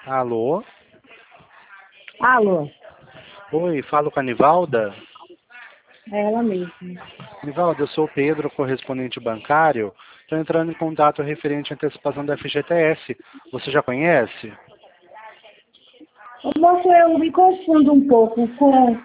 Alô? Alô, Oi, falo com a Nivalda. é ela mesma. Nivalda, eu sou o Pedro, correspondente bancário. Estou entrando em contato referente à antecipação da FGTS. Você já conhece? Moço, eu me confundo um pouco com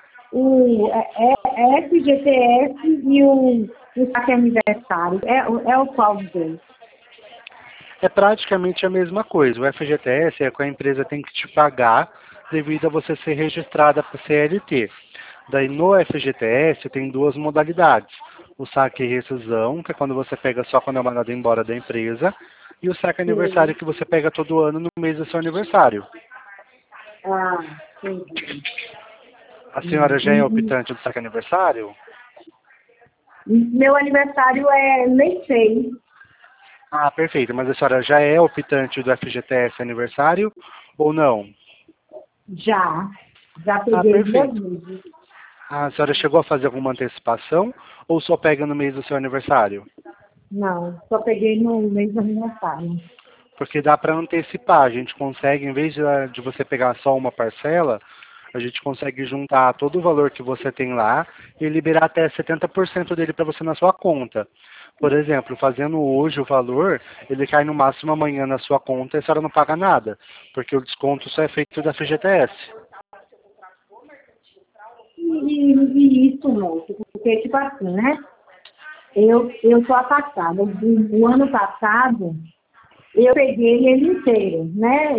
o FGTS e o saque aniversário. É o qual dos dois? É praticamente a mesma coisa. O FGTS é que a empresa tem que te pagar devido a você ser registrada para CLT. Daí no FGTS tem duas modalidades. O saque e rescisão, que é quando você pega só quando é mandado embora da empresa, e o saque aniversário Sim. que você pega todo ano no mês do seu aniversário. Ah, entendi. A senhora já é optante do saque aniversário? Meu aniversário é mês 6. Ah, perfeito. Mas a senhora já é optante do FGTS aniversário ou não? Já. Já Ah, peguei 2 perfeito. vezes. A senhora chegou a fazer alguma antecipação ou só pega no mês do seu aniversário? Não, só peguei no mês do aniversário. Porque dá para antecipar. A gente consegue, em vez de você pegar só uma parcela, a gente consegue juntar todo o valor que você tem lá e liberar até 70% dele para você na sua conta. Por exemplo, fazendo hoje o valor, ele cai no máximo amanhã na sua conta e a senhora não paga nada, porque o desconto só é feito da FGTS. E isso, moço, porque, tipo assim, né? Eu sou afastada. O ano passado, eu peguei ele inteiro, né?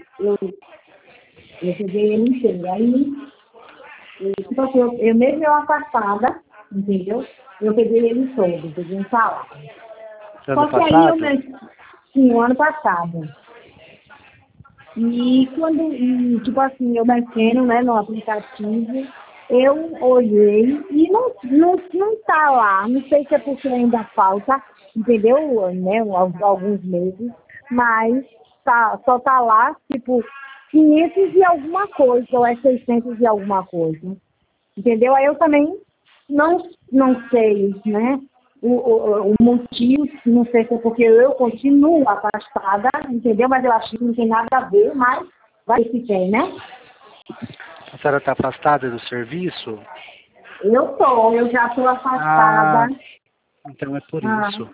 Eu peguei ele inteiro. Aí, tipo assim, eu mesmo eu afastada, entendeu? Eu peguei ele todo, peguei um salário. Ano Só que aí passado? sim, o ano passado. Tipo assim, eu mexendo, né, no aplicativo, eu olhei e não tá lá. Não sei se é porque ainda falta, entendeu? Né, alguns meses, mas só tá lá, tipo, 500 e alguma coisa, ou é 600 e alguma coisa. Entendeu? Aí eu também não sei, né? O motivo, não sei se é porque eu continuo afastada, entendeu? Mas eu acho que não tem nada a ver, mas vai que tem, né? A senhora está afastada do serviço? Eu já estou Ah, afastada. então é por Ah, isso.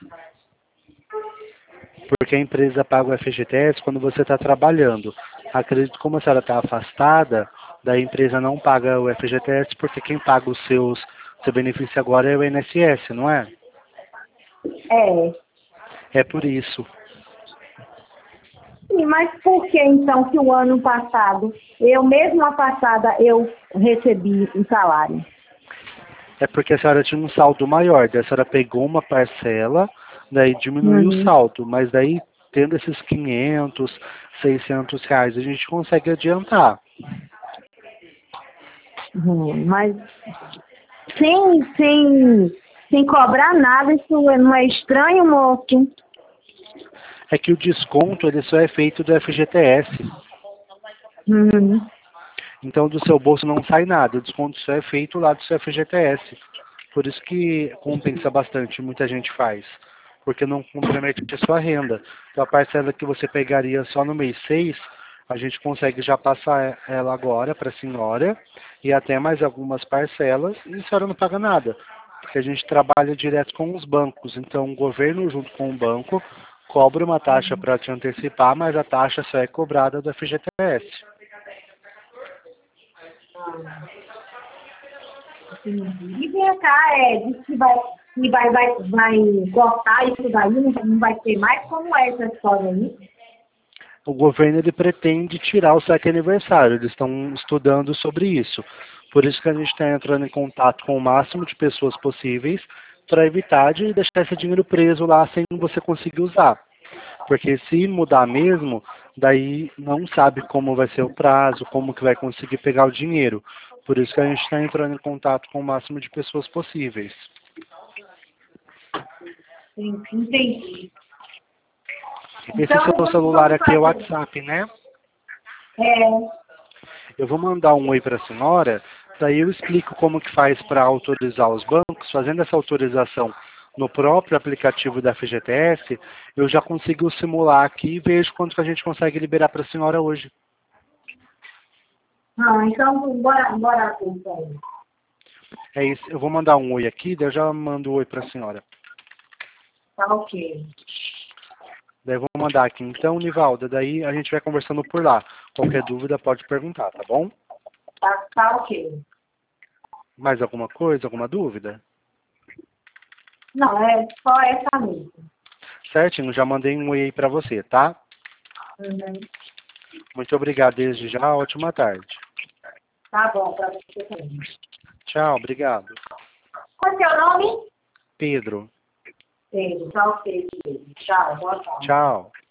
Porque a empresa paga o FGTS quando você está trabalhando. Acredito que como a senhora está afastada, da empresa não paga o FGTS porque quem paga seu benefício agora é o INSS, não é? é. É por isso. Sim, mas por que então que o ano passado, eu mesmo afastada, eu recebi um salário? É porque a senhora tinha um saldo maior, daí a senhora pegou uma parcela, daí diminuiu o Uhum. saldo, mas daí tendo esses 500, 600 reais, a gente consegue adiantar. Mas sem cobrar nada, isso não é estranho, moço? É que o desconto ele só é feito do FGTS. Uhum. Então do seu bolso não sai nada, o desconto só é feito lá do seu FGTS. Por isso que compensa bastante, muita gente faz. Porque não compromete a sua renda. Então a parcela que você pegaria só no mês 6, a gente consegue já passar ela agora para a senhora e até mais algumas parcelas e a senhora não paga nada. Porque a gente trabalha direto com os bancos. Então o governo junto com o banco cobra uma taxa para te antecipar, mas a taxa só é cobrada do FGTS. E vem cá, diz que vai cortar isso daí, não vai ter mais, como é essa história aí? O governo ele pretende tirar o saque aniversário, eles estão estudando sobre isso. Por isso que a gente está entrando em contato com o máximo de pessoas possíveis para evitar de deixar esse dinheiro preso lá sem você conseguir usar. Porque se mudar mesmo, daí não sabe como vai ser o prazo, como que vai conseguir pegar o dinheiro. Por isso que a gente está entrando em contato com o máximo de pessoas possíveis. Entendi. Esse Então, seu celular vamos aqui é o fazer. WhatsApp, né? É, Eu vou mandar um oi para a senhora, daí eu explico como que faz para autorizar os bancos. Fazendo essa autorização no próprio aplicativo da FGTS, eu já consigo simular aqui e vejo quanto que a gente consegue liberar para a senhora hoje. Ah, então bora então. É isso. Eu vou mandar um oi aqui, daí eu já mando um oi para a senhora. Tá ok. Daí eu vou mandar aqui. Então, Nivalda, daí a gente vai conversando por lá. Qualquer dúvida pode perguntar, tá bom? Tá ok. Mais alguma coisa, alguma dúvida? Não, é só essa mesmo. Certinho, já mandei um oi aí para você, tá? Uhum. Muito obrigado desde já, ótima tarde. Tá bom, pra você também. Tchau, obrigado. Qual é o seu nome? Pedro, Pedro, tá ok, Pedro. Tchau, boa tarde. tchau.